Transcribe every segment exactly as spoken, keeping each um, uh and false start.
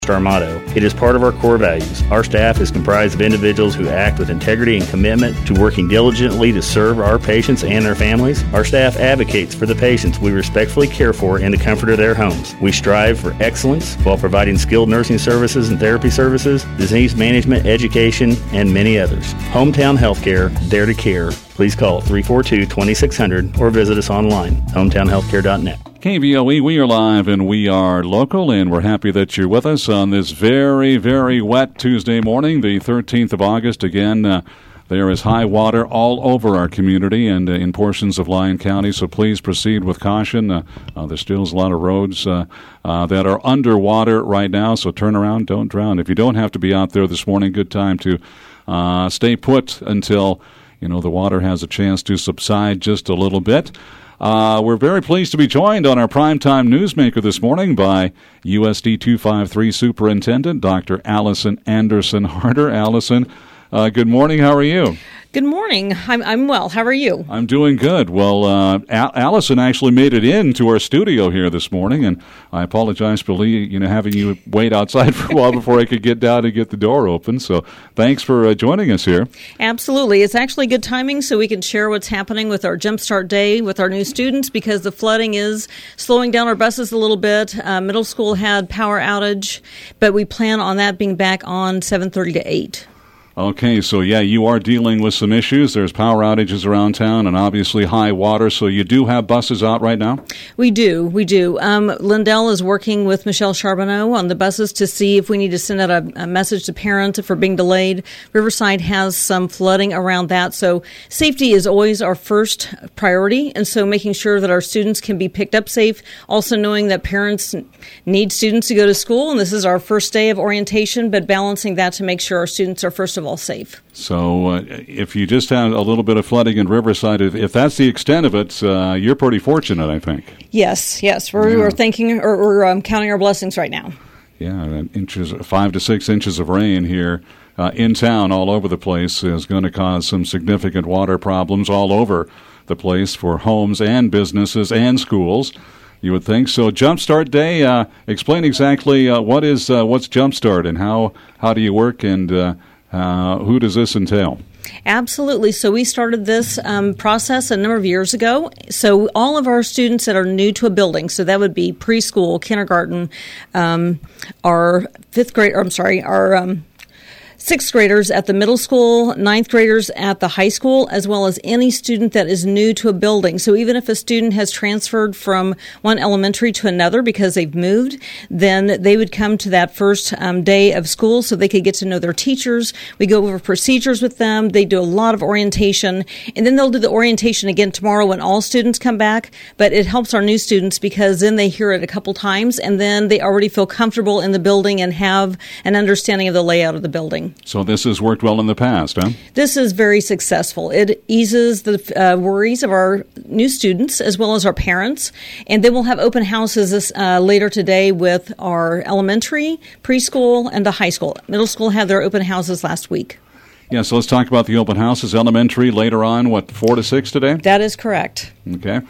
Our motto. It is part of our core values. Our staff is comprised of individuals who act with integrity and commitment to working diligently to serve our patients and their families. Our staff advocates for the patients we respectfully care for in the comfort of their homes. We strive for excellence while providing skilled nursing services and therapy services, disease management, education, and many others. Hometown Healthcare, Dare to Care. Please call three four two, two six zero zero or visit us online, hometown healthcare dot net. K V O E, we are live and we are local, and we're happy that you're with us on this very, very wet Tuesday morning, the thirteenth of August. Again, uh, there is high water all over our community and uh, in portions of Lyon County, so please proceed with caution. Uh, uh, there's still a lot of roads uh, uh, that are underwater right now, so turn around, don't drown. If you don't have to be out there this morning, good time to uh, stay put until, you know, the water has a chance to subside just a little bit. Uh, we're very pleased to be joined on our Primetime Newsmaker this morning by U S D two fifty-three Superintendent Doctor Allison Anderson Harder. Allison, uh, good morning. How are you? Good morning. I'm I'm well. How are you? I'm doing good. Well, uh, Al- Allison actually made it into our studio here this morning, and I apologize for you know having you wait outside for a while before I could get down and get the door open. So thanks for uh, joining us here. Absolutely. It's actually good timing so we can share what's happening with our Jumpstart Day with our new students, because the flooding is slowing down our buses a little bit. Uh, middle school had power outage, but we plan on that being back on seven thirty to eight. Okay, so yeah, you are dealing with some issues. There's power outages around town and obviously high water, so you do have buses out right now? We do, we do. Um, Lindell is working with Michelle Charbonneau on the buses to see if we need to send out a, a message to parents if we're being delayed. Riverside has some flooding around that, so safety is always our first priority, and so making sure that our students can be picked up safe, also knowing that parents need students to go to school, and this is our first day of orientation, but balancing that to make sure our students are first of all safe. So uh, if you just have a little bit of flooding in Riverside, if, if that's the extent of it, uh, you're pretty fortunate, I think. Yes, yes. We're, yeah. we're thinking, or we're um, counting our blessings right now. Yeah, inches, five to six inches of rain here uh, in town all over the place is going to cause some significant water problems all over the place for homes and businesses and schools, you would think. So Jumpstart Day, uh, explain exactly uh, what is uh, what's Jumpstart and how, how do you work, and uh, Uh, who does this entail? Absolutely. So we started this um, process a number of years ago. So all of our students that are new to a building, so that would be preschool, kindergarten, um, our fifth grade, or I'm sorry, our um, sixth graders at the middle school, ninth graders at the high school, as well as any student that is new to a building. So even if a student has transferred from one elementary to another because they've moved, then they would come to that first um, day of school so they could get to know their teachers. We go over procedures with them. They do a lot of orientation, and then they'll do the orientation again tomorrow when all students come back. But it helps our new students because then they hear it a couple times, and then they already feel comfortable in the building and have an understanding of the layout of the building. So this has worked well in the past, huh? This is very successful. It eases the uh, worries of our new students as well as our parents. And then we'll have open houses this, uh, later today with our elementary, preschool, and the high school. Middle school had their open houses last week. Yeah, so let's talk about the open houses. Elementary later on, what, four to six today? That is correct. Okay.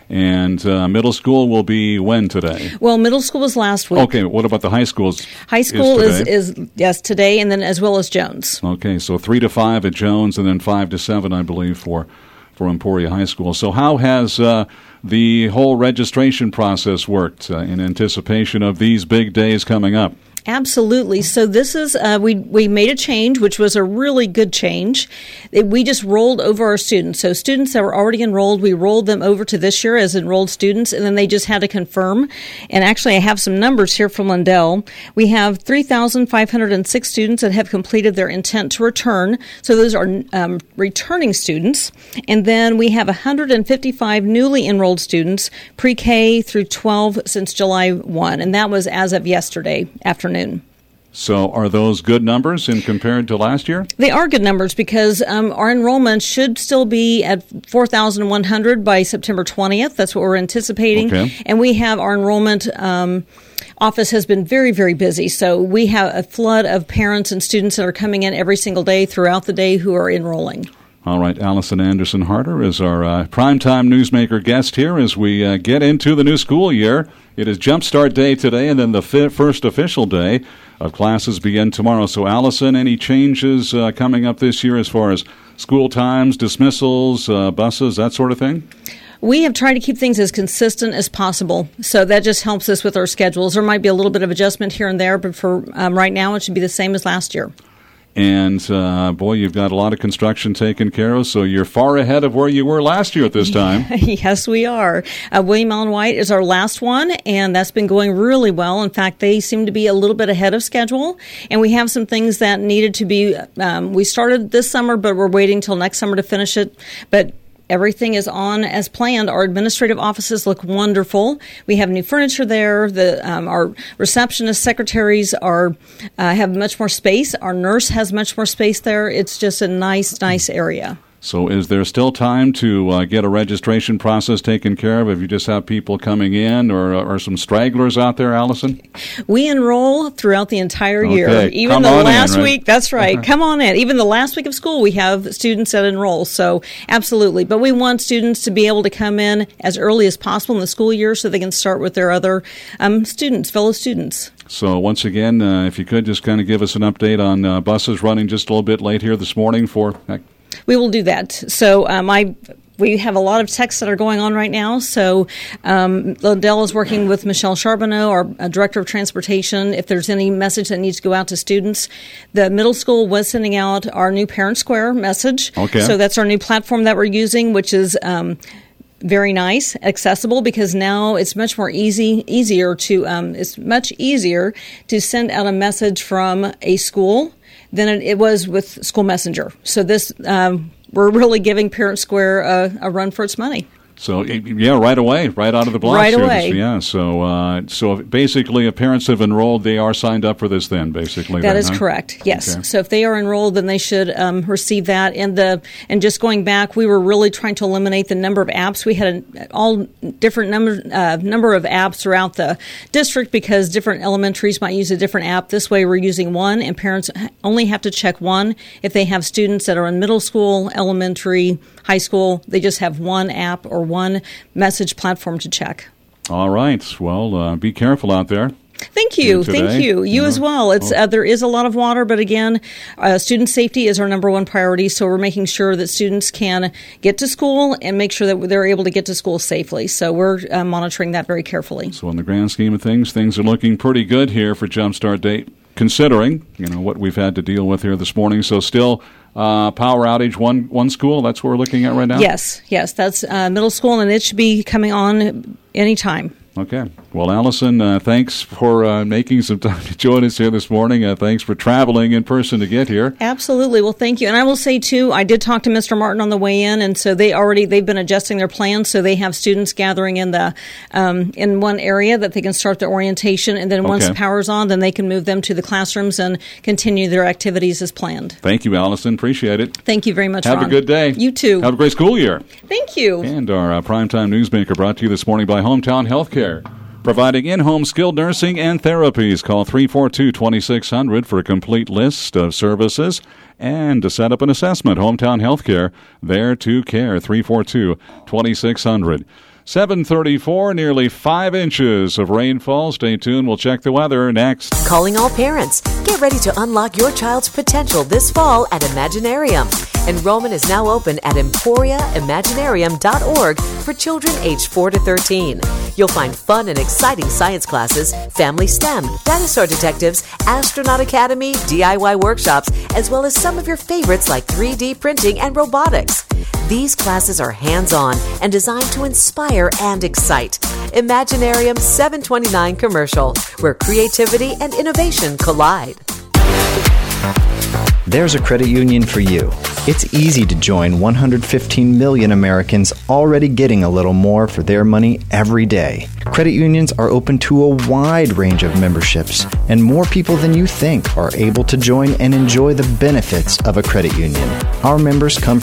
And uh, middle school will be when today? Well, middle school was last week. Okay, what about the high schools? High school is, is, is, yes, today, and then as well as Jones. Okay, so three to five at Jones, and then five to seven, I believe, for, for Emporia High School. So how has uh, the whole registration process worked uh, in anticipation of these big days coming up? Absolutely. So this is, uh, we, we made a change, which was a really good change. It, we just rolled over our students. So students that were already enrolled, we rolled them over to this year as enrolled students, and then they just had to confirm. And actually, I have some numbers here from Lindell. We have three thousand five hundred six students that have completed their intent to return. So those are um, returning students. And then we have one hundred fifty-five newly enrolled students, pre-K through twelve, since July first. And that was as of yesterday afternoon. So are those good numbers in compared to last year? They are good numbers because um, our enrollment should still be at four thousand one hundred by September twentieth. That's what we're anticipating. Okay. And we have our enrollment um, office has been very, very busy. So we have a flood of parents and students that are coming in every single day throughout the day who are enrolling. All right, Allison Anderson Harder is our uh, primetime newsmaker guest here as we uh, get into the new school year. It is Jumpstart Day today, and then the fi- first official day of classes begin tomorrow. So, Allison, any changes uh, coming up this year as far as school times, dismissals, uh, buses, that sort of thing? We have tried to keep things as consistent as possible, so that just helps us with our schedules. There might be a little bit of adjustment here and there, but for um, right now, it should be the same as last year. And, uh, boy, you've got a lot of construction taken care of, so you're far ahead of where you were last year at this time. Yes, we are. Uh, William Allen White is our last one, and that's been going really well. In fact, they seem to be a little bit ahead of schedule, and we have some things that needed to be, um, we started this summer, but we're waiting till next summer to finish it. But everything is on as planned. Our administrative offices look wonderful. We have new furniture there. The um, our receptionists, secretaries are uh, have much more space. Our nurse has much more space there. It's just a nice, nice area. So is there still time to uh, get a registration process taken care of if you just have people coming in or, or some stragglers out there, Allison? We enroll throughout the entire okay. year. Even Come the on last in, right? week, that's right. Come on in. Even the last week of school, we have students that enroll. So absolutely. But we want students to be able to come in as early as possible in the school year so they can start with their other um, students, fellow students. So once again, uh, if you could just kind of give us an update on uh, buses running just a little bit late here this morning for... Uh, We will do that. So um, I, we have a lot of texts that are going on right now. So um, Lindell is working with Michelle Charbonneau, our uh, Director of Transportation, if there's any message that needs to go out to students. The middle school was sending out our new Parent Square message. Okay. So that's our new platform that we're using, which is... Um, very nice, accessible, because now it's much more easy, easier to, um, it's much easier to send out a message from a school than it, it was with School Messenger. So this, um, we're really giving Parent Square a, a run for its money. So, yeah, right away, right out of the blocks. Right here, away. This, yeah, so uh, so basically if parents have enrolled, they are signed up for this then, basically. That then, is huh? correct, yes. Okay. So if they are enrolled, then they should um, receive that. And the and just going back, we were really trying to eliminate the number of apps. We had an all different number, uh, number of apps throughout the district because different elementaries might use a different app. This way we're using one, and parents only have to check one. If they have students that are in middle school, elementary, high school, they just have one app or one message platform to check. All right. Well, uh, be careful out there. Thank you. Thank you. You yeah. as well. It's uh, there is a lot of water, but again, uh, student safety is our number one priority. So we're making sure that students can get to school and make sure that they're able to get to school safely. So we're uh, monitoring that very carefully. So in the grand scheme of things, things are looking pretty good here for Jumpstart Day, considering you know what we've had to deal with here this morning. So still. Uh, power outage, one one school, that's what we're looking at right now? Yes, yes, that's uh, middle school, and it should be coming on anytime. Okay. Well, Allison, uh, thanks for uh, making some time to join us here this morning. Uh, thanks for traveling in person to get here. Absolutely. Well, thank you. And I will say, too, I did talk to Mister Martin on the way in, and so they already, they've been adjusting their plans, so they have students gathering in the um, in one area that they can start their orientation, and then okay. once the power's on, then they can move them to the classrooms and continue their activities as planned. Thank you, Allison. Appreciate it. Thank you very much, Have Ron. a good day. You too. Have a great school year. Thank you. And our uh, Primetime Newsmaker brought to you this morning by Hometown Healthcare. Providing in-home skilled nursing and therapies. Call three four two, two six zero zero for a complete list of services and to set up an assessment. Hometown Healthcare, there to care. three four two, two six zero zero. seven thirty-four, nearly five inches of rainfall. Stay tuned. We'll check the weather next. Calling all parents. Get ready to unlock your child's potential this fall at Imaginarium. Enrollment is now open at emporia imaginarium dot org for children aged four to thirteen. You'll find fun and exciting science classes, family STEM, dinosaur detectives, astronaut academy, D I Y workshops, as well as some of your favorites like three D printing and robotics. These classes are hands-on and designed to inspire and excite. Imaginarium seven twenty-nine Commercial, where creativity and innovation collide. There's a credit union for you. It's easy to join one hundred fifteen million Americans already getting a little more for their money every day. Credit unions are open to a wide range of memberships, and more people than you think are able to join and enjoy the benefits of a credit union. Our members come